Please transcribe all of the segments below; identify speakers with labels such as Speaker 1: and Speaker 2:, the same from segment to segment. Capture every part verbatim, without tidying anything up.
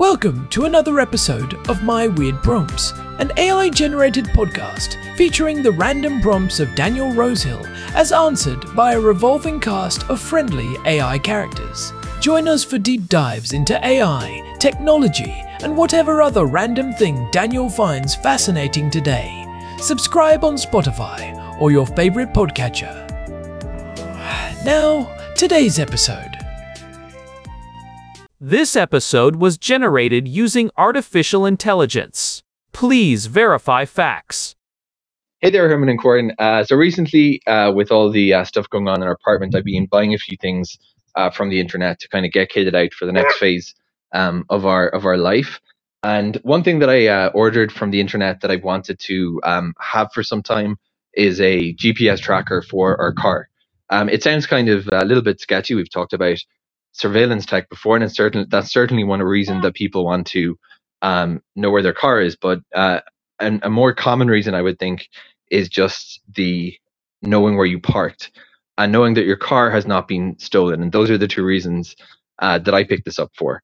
Speaker 1: Welcome to another episode of My Weird Prompts, an A I-generated podcast featuring the random prompts of Daniel Rosehill as answered by a revolving cast of friendly A I characters. Join us for deep dives into A I, technology, and whatever other random thing Daniel finds fascinating today. Subscribe on Spotify or your favorite podcatcher. Now, today's episode.
Speaker 2: This episode was generated using artificial intelligence. Please verify facts.
Speaker 3: Hey there, Herman and Corin. Uh, so recently, uh, with all the uh, stuff going on in our apartment, I've been buying a few things uh, from the internet to kind of get kitted out for the next phase um, of our of our life. And one thing that I uh, ordered from the internet that I've wanted to um, have for some time is a G P S tracker for our car. Um, it sounds kind of a little bit sketchy. We've talked about surveillance tech before, and it's certain that's certainly one reason that people want to um, know where their car is. But uh, and a more common reason, I would think, is just the knowing where you parked and knowing that your car has not been stolen. And those are the two reasons uh, that I picked this up for.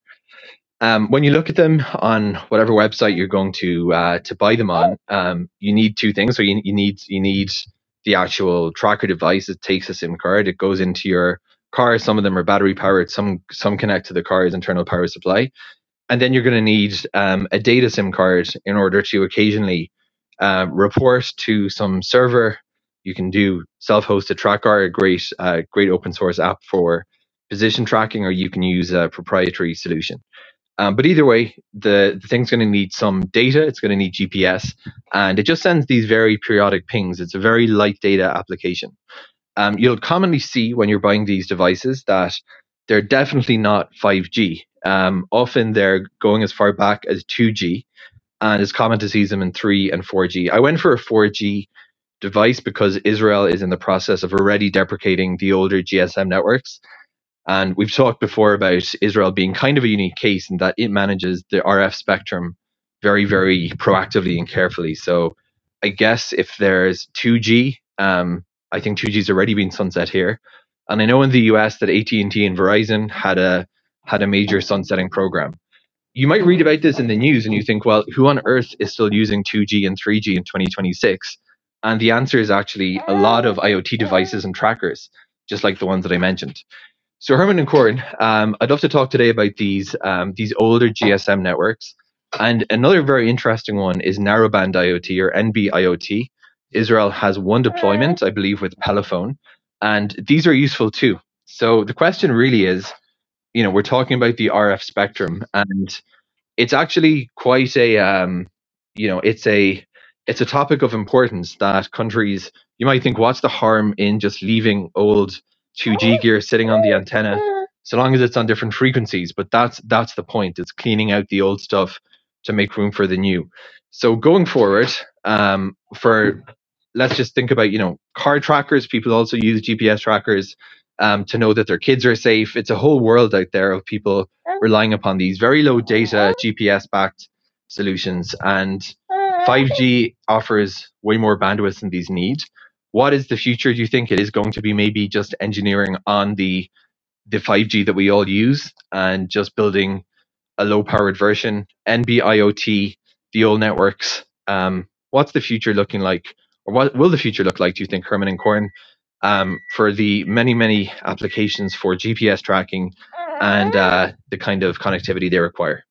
Speaker 3: Um, when you look at them on whatever website you're going to uh, to buy them on, um, you need two things. So you, you need you need the actual tracker device. It takes a SIM card. It goes into your car. Some of them are battery powered. Some some connect to the car's internal power supply. And then you're going to need um, a data SIM card in order to occasionally uh, report to some server. You can do self-hosted TrackR, a great uh, great open source app for position tracking, or you can use a proprietary solution. Um, but either way, the, the thing's going to need some data. It's going to need G P S, and it just sends these very periodic pings. It's a very light data application. Um, you'll commonly see when you're buying these devices that they're definitely not five G. Um, often they're going as far back as two G, and it's common to see them in three and four G. I went for a four G device because Israel is in the process of already deprecating the older G S M networks. And we've talked before about Israel being kind of a unique case in that it manages the R F spectrum very, very proactively and carefully. So I guess if there's two G, um, I think two G's already been sunset here. And I know in the U S that A T and T and Verizon had a had a major sunsetting program. You might read about this in the news and you think, well, who on earth is still using two G and three G in twenty twenty-six? And the answer is actually a lot of IoT devices and trackers, just like the ones that I mentioned. So Herman and Corin, um, I'd love to talk today about these um, these older G S M networks. And another very interesting one is narrowband IoT, or N B I O T. Israel has one deployment, I believe, with Pelephone, and these are useful too. So the question really is, you know, we're talking about the R F spectrum, and it's actually quite a, um, you know, it's a it's a topic of importance that countries, you might think, what's the harm in just leaving old two G gear sitting on the antenna, so long as it's on different frequencies? But that's that's the point. It's cleaning out the old stuff to make room for the new. So going forward, um, for let's just think about, you know, car trackers. People also use G P S trackers um, to know that their kids are safe. It's a whole world out there of people relying upon these very low data G P S backed solutions. And five G offers way more bandwidth than these need. What is the future? Do you think it is going to be maybe just engineering on the the five G that we all use and just building a low powered version? N B I O T, the old networks. Um, what's the future looking like? Or what will the future look like, do you think, Herman and Corin, um, for the many, many applications for G P S tracking and uh, the kind of connectivity they require?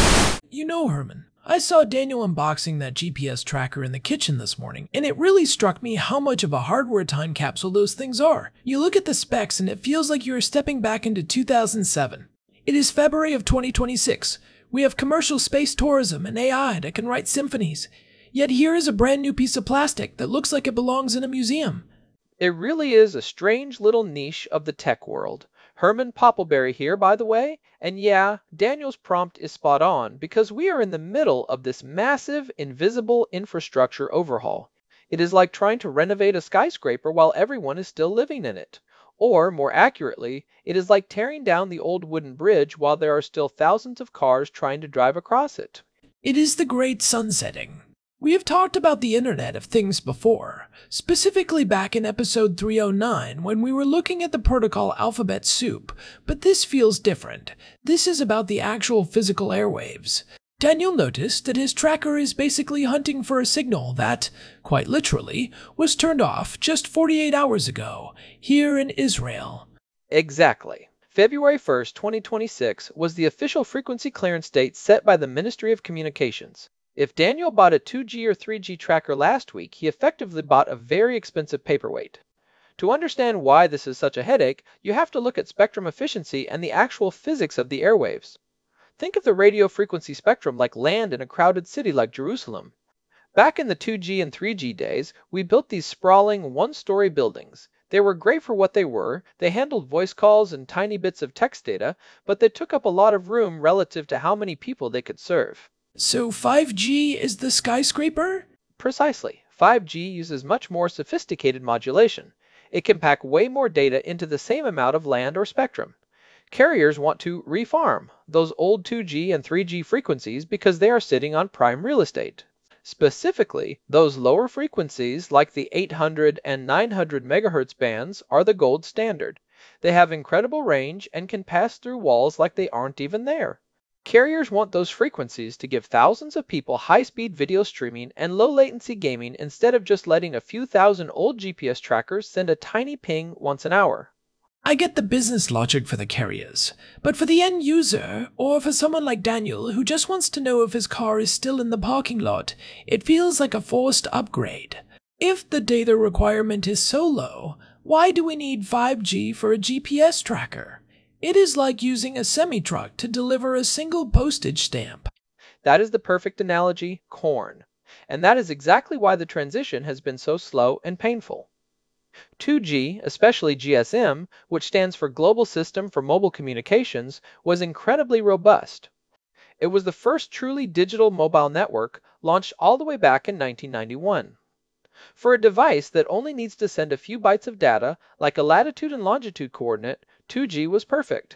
Speaker 1: You know, Herman, I saw Daniel unboxing that G P S tracker in the kitchen this morning, and it really struck me how much of a hardware time capsule those things are. You look at the specs and it feels like you're stepping back into two thousand seven. It is February of twenty twenty-six. We have commercial space tourism and A I that can write symphonies. Yet here is a brand new piece of plastic that looks like it belongs in a museum.
Speaker 4: It really is a strange little niche of the tech world. Herman Poppleberry here, by the way, and yeah, Daniel's prompt is spot on because we are in the middle of this massive, invisible infrastructure overhaul. It is like trying to renovate a skyscraper while everyone is still living in it. Or, more accurately, it is like tearing down the old wooden bridge while there are still thousands of cars trying to drive across it.
Speaker 1: It is the great sunsetting. We have talked about the Internet of Things before, specifically back in episode three oh nine when we were looking at the protocol Alphabet Soup, but this feels different. This is about the actual physical airwaves. Daniel noticed that his tracker is basically hunting for a signal that, quite literally, was turned off just forty-eight hours ago, here in Israel.
Speaker 4: Exactly. February first, twenty twenty-six was the official frequency clearance date set by the Ministry of Communications. If Daniel bought a two G or three G tracker last week, he effectively bought a very expensive paperweight. To understand why this is such a headache, you have to look at spectrum efficiency and the actual physics of the airwaves. Think of the radio frequency spectrum like land in a crowded city like Jerusalem. Back in the two G and three G days, we built these sprawling, one-story buildings. They were great for what they were, they handled voice calls and tiny bits of text data, but they took up a lot of room relative to how many people they could serve.
Speaker 1: So five G is the skyscraper?
Speaker 4: Precisely. five G uses much more sophisticated modulation. It can pack way more data into the same amount of land or spectrum. Carriers want to refarm those old two G and three G frequencies because they are sitting on prime real estate. Specifically, those lower frequencies like the eight hundred and nine hundred megahertz bands are the gold standard. They have incredible range and can pass through walls like they aren't even there. Carriers want those frequencies to give thousands of people high-speed video streaming and low-latency gaming instead of just letting a few thousand old G P S trackers send a tiny ping once an hour.
Speaker 1: I get the business logic for the carriers, but for the end user, or for someone like Daniel who just wants to know if his car is still in the parking lot, it feels like a forced upgrade. If the data requirement is so low, why do we need five G for a G P S tracker? It is like using a semi-truck to deliver a single postage stamp.
Speaker 4: That is the perfect analogy, corn. And that is exactly why the transition has been so slow and painful. two G, especially G S M, which stands for Global System for Mobile Communications, was incredibly robust. It was the first truly digital mobile network, launched all the way back in nineteen ninety-one. For a device that only needs to send a few bytes of data, like a latitude and longitude coordinate, two G was perfect.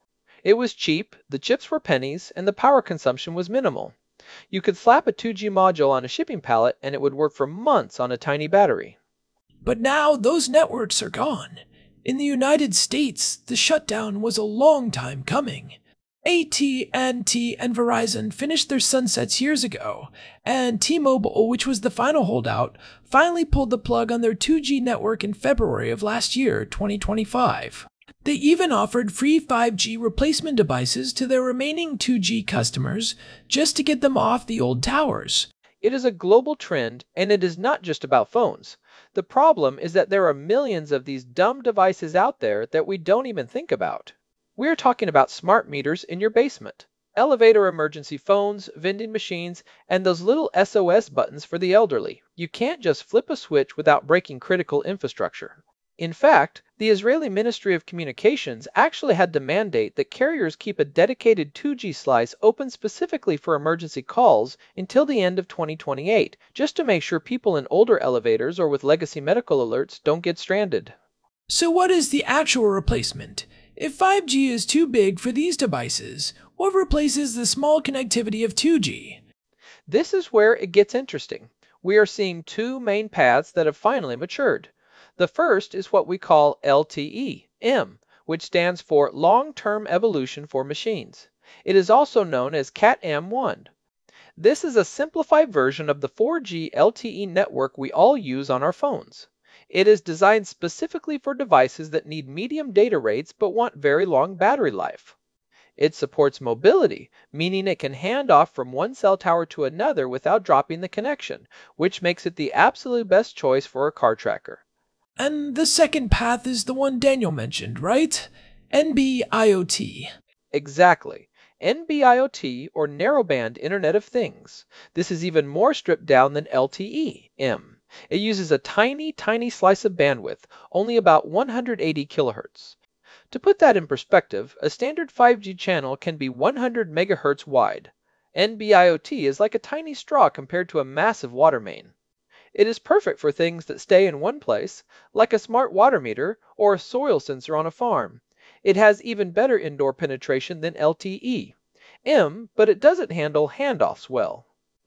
Speaker 4: It was cheap, the chips were pennies, and the power consumption was minimal. You could slap a two G module on a shipping pallet and it would work for months on a tiny battery.
Speaker 1: But now those networks are gone. In the United States, the shutdown was a long time coming. A T and T and Verizon finished their sunsets years ago, and T-Mobile, which was the final holdout, finally pulled the plug on their two G network in February of last year, twenty twenty-five. They even offered free five G replacement devices to their remaining two G customers just to get them off the old towers.
Speaker 4: It is a global trend, and it is not just about phones. The problem is that there are millions of these dumb devices out there that we don't even think about. We're talking about smart meters in your basement, elevator emergency phones, vending machines, and those little S O S buttons for the elderly. You can't just flip a switch without breaking critical infrastructure. In fact, the Israeli Ministry of Communications actually had to mandate that carriers keep a dedicated two G slice open specifically for emergency calls until the end of twenty twenty-eight, just to make sure people in older elevators or with legacy medical alerts don't get stranded.
Speaker 1: So what is the actual replacement? If five G is too big for these devices, what replaces the small connectivity of two G?
Speaker 4: This is where it gets interesting. We are seeing two main paths that have finally matured. The first is what we call L T E M, which stands for Long-Term Evolution for Machines. It is also known as Cat M one. This is a simplified version of the four G L T E network we all use on our phones. It is designed specifically for devices that need medium data rates but want very long battery life. It supports mobility, meaning it can hand off from one cell tower to another without dropping the connection, which makes it the absolute best choice for a car tracker.
Speaker 1: And the second path is the one Daniel mentioned, right? N B I O T.
Speaker 4: Exactly. N B I O T, or Narrowband Internet of Things. This is even more stripped down than L T E M. It uses a tiny, tiny slice of bandwidth, only about one hundred eighty kilohertz. To put that in perspective, a standard five G channel can be one hundred megahertz wide. N B I O T is like a tiny straw compared to a massive water main. It is perfect for things that stay in one place, like a smart water meter or a soil sensor on a farm. It has even better indoor penetration than L T E M, but it doesn't handle handoffs well.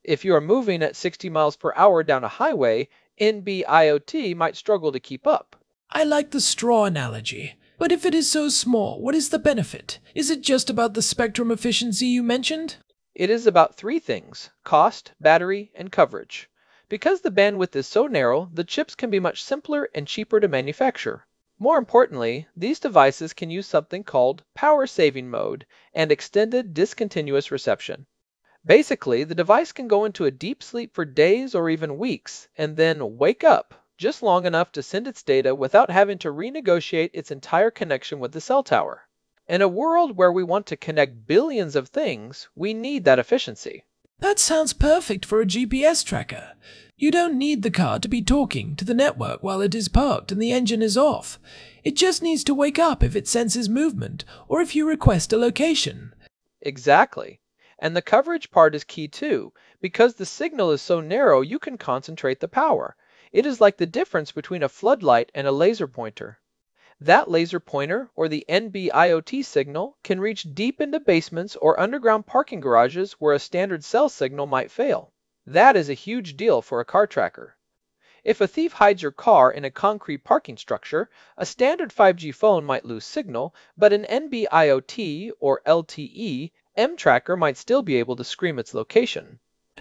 Speaker 4: If you are moving at sixty miles per hour down a highway, N B I O T might struggle to keep up.
Speaker 1: I like the straw analogy. But if it is so small, what is the benefit? Is it just about the spectrum efficiency you mentioned?
Speaker 4: It is about three things: cost, battery, and coverage. Because the bandwidth is so narrow, the chips can be much simpler and cheaper to manufacture. More importantly, these devices can use something called power saving mode and extended discontinuous reception. Basically, the device can go into a deep sleep for days or even weeks, and then wake up just long enough to send its data without having to renegotiate its entire connection with the cell tower. In a world where we want to connect billions of things, we need that efficiency.
Speaker 1: That sounds perfect for a G P S tracker. You don't need the car to be talking to the network while it is parked and the engine is off. It just needs to wake up if it senses movement or if you request a location.
Speaker 4: Exactly. And the coverage part is key too. Because the signal is so narrow, you can concentrate the power. It is like the difference between a floodlight and a laser pointer. That laser pointer, or the N B I O T signal, can reach deep into basements or underground parking garages where a standard cell signal might fail. That is a huge deal for a car tracker. If a thief hides your car in a concrete parking structure, a standard five G phone might lose signal, but an N B I O T or L T E M tracker might still be able to scream its location.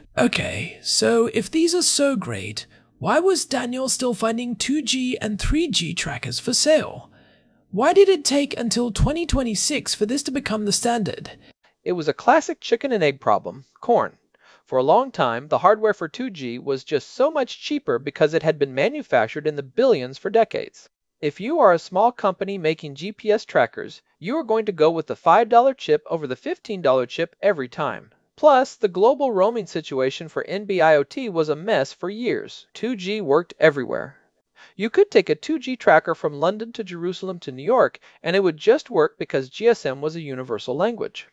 Speaker 1: Okay, so if these are so great, why was Daniel still finding two G and three G trackers for sale? Why did it take until twenty twenty-six for this to become the standard?
Speaker 4: It was a classic chicken and egg problem, corn. For a long time, the hardware for two G was just so much cheaper because it had been manufactured in the billions for decades. If you are a small company making G P S trackers, you are going to go with the five dollar chip over the fifteen dollar chip every time. Plus, the global roaming situation for N B I O T was a mess for years. two G worked everywhere. You could take a two G tracker from London to Jerusalem to New York, and it would just work because G S M was a universal language.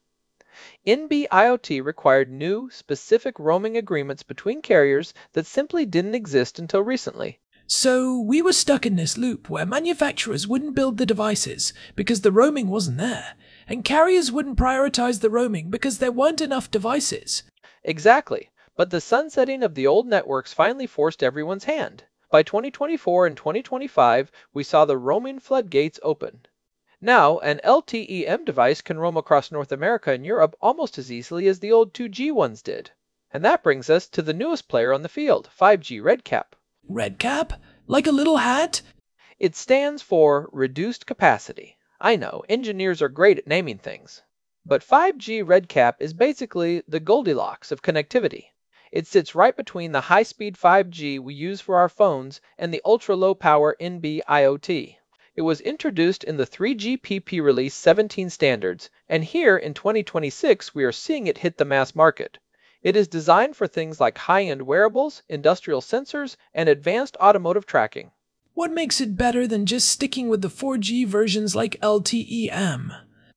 Speaker 4: N B I O T required new, specific roaming agreements between carriers that simply didn't exist until recently.
Speaker 1: So we were stuck in this loop where manufacturers wouldn't build the devices because the roaming wasn't there, and carriers wouldn't prioritize the roaming because there weren't enough devices.
Speaker 4: Exactly, but the sunsetting of the old networks finally forced everyone's hand. By twenty twenty-four and twenty twenty-five, we saw the roaming floodgates open. Now, an L T E M device can roam across North America and Europe almost as easily as the old two G ones did. And that brings us to the newest player on the field, five G RedCap.
Speaker 1: RedCap? Like a little hat?
Speaker 4: It stands for Reduced Capacity. I know, engineers are great at naming things. But five G RedCap is basically the Goldilocks of connectivity. It sits right between the high-speed five G we use for our phones and the ultra-low-power N B I O T. It was introduced in the three G P P Release seventeen standards, and here in twenty twenty-six we are seeing it hit the mass market. It is designed for things like high-end wearables, industrial sensors, and advanced automotive tracking.
Speaker 1: What makes it better than just sticking with the four G versions like L T E M?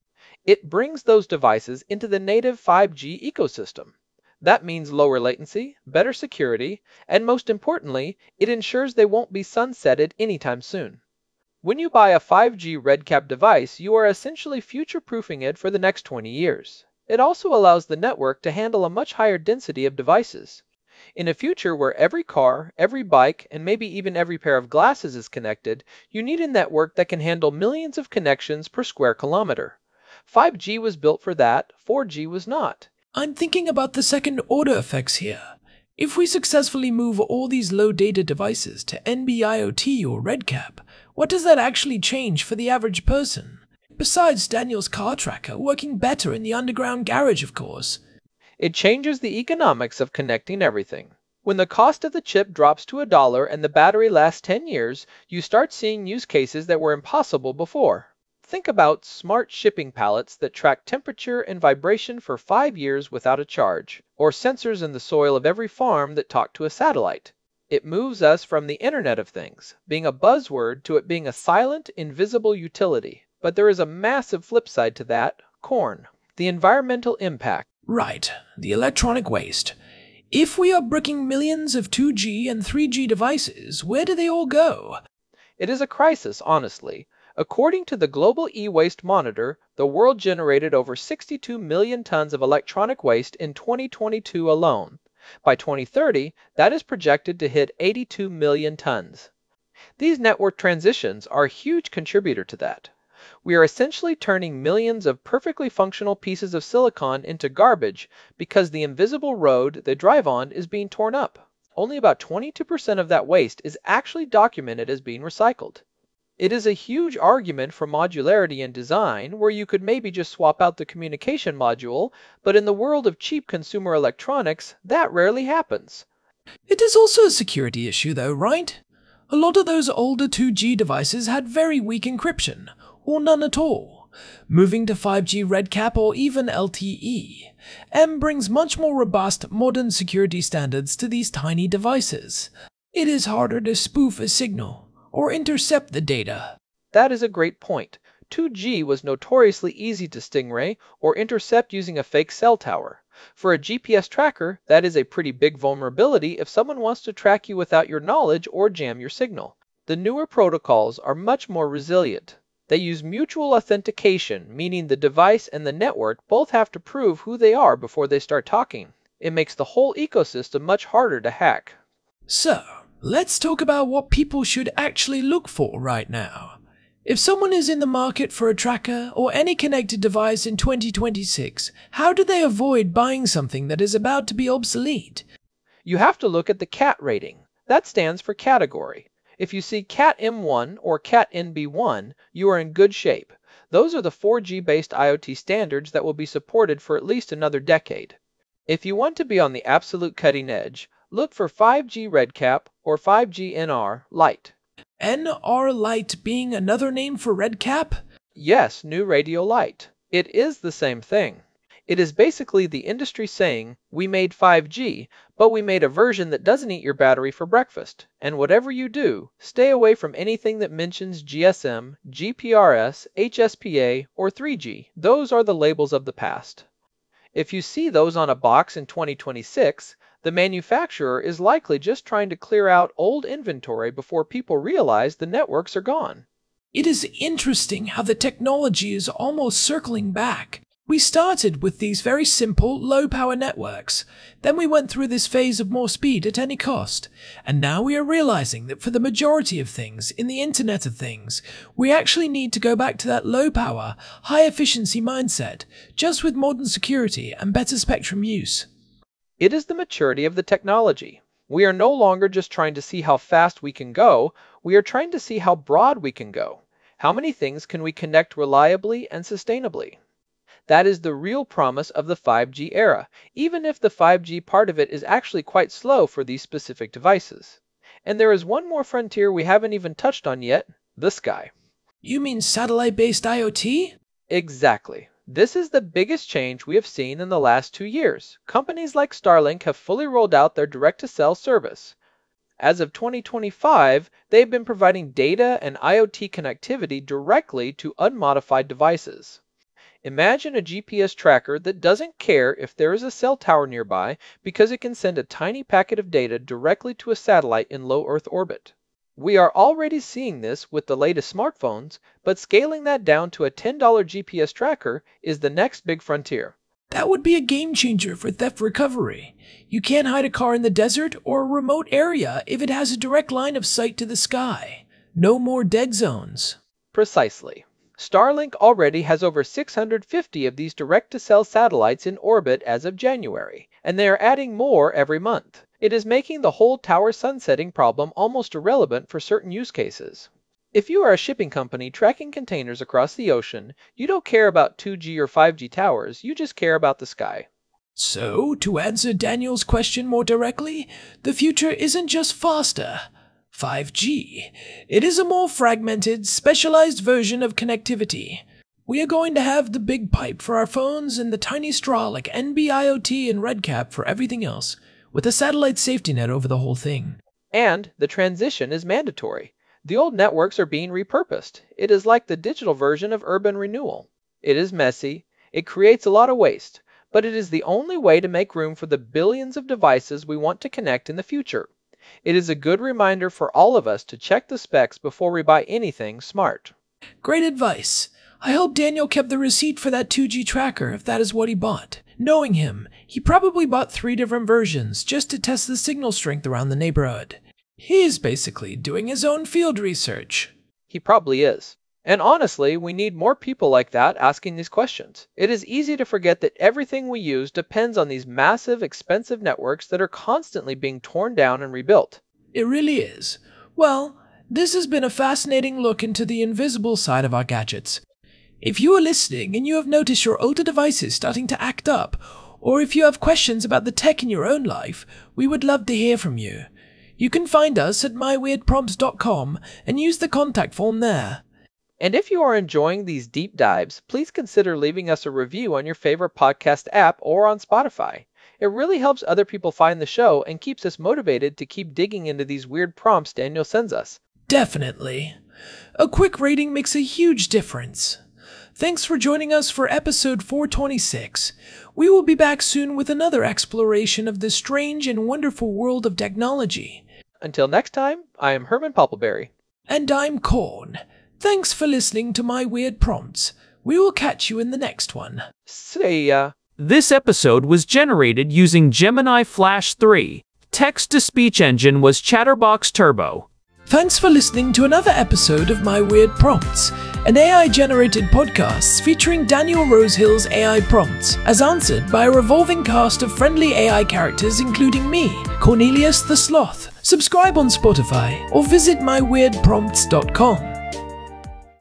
Speaker 4: It brings those devices into the native five G ecosystem. That means lower latency, better security, and most importantly, it ensures they won't be sunsetted anytime soon. When you buy a five G RedCap device, you are essentially future-proofing it for the next twenty years. It also allows the network to handle a much higher density of devices. In a future where every car, every bike, and maybe even every pair of glasses is connected, you need a network that can handle millions of connections per square kilometer. five G was built for that, four G was not.
Speaker 1: I'm thinking about the second order effects here. If we successfully move all these low data devices to N B I O T or RedCap, what does that actually change for the average person? Besides Daniel's car tracker working better in the underground garage, of course.
Speaker 4: It changes the economics of connecting everything. When the cost of the chip drops to a dollar and the battery lasts ten years, you start seeing use cases that were impossible before. Think about smart shipping pallets that track temperature and vibration for five years without a charge, or sensors in the soil of every farm that talk to a satellite. It moves us from the Internet of Things, being a buzzword, to it being a silent, invisible utility. But there is a massive flip side to that, corn, the environmental impact.
Speaker 1: Right, the electronic waste. If we are bricking millions of two G and three G devices, where do they all go?
Speaker 4: It is a crisis, honestly. According to the Global E-Waste Monitor, the world generated over sixty-two million tons of electronic waste in twenty twenty-two alone. By twenty thirty, that is projected to hit eighty-two million tons. These network transitions are a huge contributor to that. We are essentially turning millions of perfectly functional pieces of silicon into garbage because the invisible road they drive on is being torn up. Only about twenty-two percent of that waste is actually documented as being recycled. It is a huge argument for modularity in design, where you could maybe just swap out the communication module, but in the world of cheap consumer electronics, that rarely happens.
Speaker 1: It is also a security issue though, right? A lot of those older two G devices had very weak encryption, or none at all. Moving to five G RedCap or even L T E, M brings much more robust modern security standards to these tiny devices. It is harder to spoof a signal or intercept the data.
Speaker 4: That is a great point. two G was notoriously easy to stingray or intercept using a fake cell tower. For a G P S tracker, that is a pretty big vulnerability if someone wants to track you without your knowledge or jam your signal. The newer protocols are much more resilient. They use mutual authentication, meaning the device and the network both have to prove who they are before they start talking. It makes the whole ecosystem much harder to hack.
Speaker 1: So, let's talk about what people should actually look for right now. If someone is in the market for a tracker or any connected device in twenty twenty-six, how do they avoid buying something that is about to be obsolete?
Speaker 4: You have to look at the C A T rating. That stands for category. If you see C A T M one or C A T N B one, you are in good shape. Those are the four G based IoT standards that will be supported for at least another decade. If you want to be on the absolute cutting edge, look for five G RedCap or five G N R Lite.
Speaker 1: N R Lite being another name for RedCap?
Speaker 4: Yes, New Radio Lite. It is the same thing. It is basically the industry saying, we made five G, but we made a version that doesn't eat your battery for breakfast. And whatever you do, stay away from anything that mentions G S M, G P R S, H S P A, or three G. Those are the labels of the past. If you see those on a box in twenty twenty-six, the manufacturer is likely just trying to clear out old inventory before people realize the networks are gone.
Speaker 1: It is interesting how the technology is almost circling back. We started with these very simple, low-power networks. Then we went through this phase of more speed at any cost. And now we are realizing that for the majority of things in the Internet of Things, we actually need to go back to that low-power, high-efficiency mindset, just with modern security and better spectrum use.
Speaker 4: It is the maturity of the technology. We are no longer just trying to see how fast we can go, we are trying to see how broad we can go. How many things can we connect reliably and sustainably? That is the real promise of the five G era, even if the five G part of it is actually quite slow for these specific devices. And there is one more frontier we haven't even touched on yet, the sky.
Speaker 1: You mean satellite-based IoT?
Speaker 4: Exactly. This is the biggest change we have seen in the last two years. Companies like Starlink have fully rolled out their direct-to-cell service. As of twenty twenty-five, they have been providing data and IoT connectivity directly to unmodified devices. Imagine a G P S tracker that doesn't care if there is a cell tower nearby because it can send a tiny packet of data directly to a satellite in low Earth orbit. We are already seeing this with the latest smartphones, but scaling that down to a ten dollar G P S tracker is the next big frontier.
Speaker 1: That would be a game changer for theft recovery. You can't hide a car in the desert or a remote area if it has a direct line of sight to the sky. No more dead zones.
Speaker 4: Precisely. Starlink already has over six hundred fifty of these direct-to-cell satellites in orbit as of January, and they are adding more every month. It is making the whole tower sunsetting problem almost irrelevant for certain use cases. If you are a shipping company tracking containers across the ocean, you don't care about two G or five G towers, you just care about the sky.
Speaker 1: So, to answer Daniel's question more directly, the future isn't just faster. five G. It is a more fragmented, specialized version of connectivity. We are going to have the big pipe for our phones and the tiny straw like N B IoT and RedCap for everything else, with a satellite safety net over the whole thing.
Speaker 4: And the transition is mandatory. The old networks are being repurposed. It is like the digital version of urban renewal. It is messy, it creates a lot of waste, but it is the only way to make room for the billions of devices we want to connect in the future. It is a good reminder for all of us to check the specs before we buy anything smart.
Speaker 1: Great advice. I hope Daniel kept the receipt for that two G tracker if that is what he bought. Knowing him, he probably bought three different versions just to test the signal strength around the neighborhood. He's basically doing his own field research.
Speaker 4: He probably is. And honestly, we need more people like that asking these questions. It is easy to forget that everything we use depends on these massive, expensive networks that are constantly being torn down and rebuilt.
Speaker 1: It really is. Well, this has been a fascinating look into the invisible side of our gadgets. If you are listening and you have noticed your older devices starting to act up, or if you have questions about the tech in your own life, we would love to hear from you. You can find us at my weird prompts dot com and use the contact form there.
Speaker 4: And if you are enjoying these deep dives, please consider leaving us a review on your favorite podcast app or on Spotify. It really helps other people find the show and keeps us motivated to keep digging into these weird prompts Daniel sends us.
Speaker 1: Definitely. A quick rating makes a huge difference. Thanks for joining us for episode four twenty-six. We will be back soon with another exploration of the strange and wonderful world of technology.
Speaker 4: Until next time, I am Herman Poppleberry.
Speaker 1: And I'm Corn. Thanks for listening to My Weird Prompts. We will catch you in the next one.
Speaker 4: See ya.
Speaker 2: This episode was generated using Gemini Flash three. Text-to-speech engine was Chatterbox Turbo.
Speaker 1: Thanks for listening to another episode of My Weird Prompts, an A I-generated podcast featuring Daniel Rosehill's A I prompts, as answered by a revolving cast of friendly A I characters including me, Cornelius the Sloth. Subscribe on Spotify or visit my weird prompts dot com.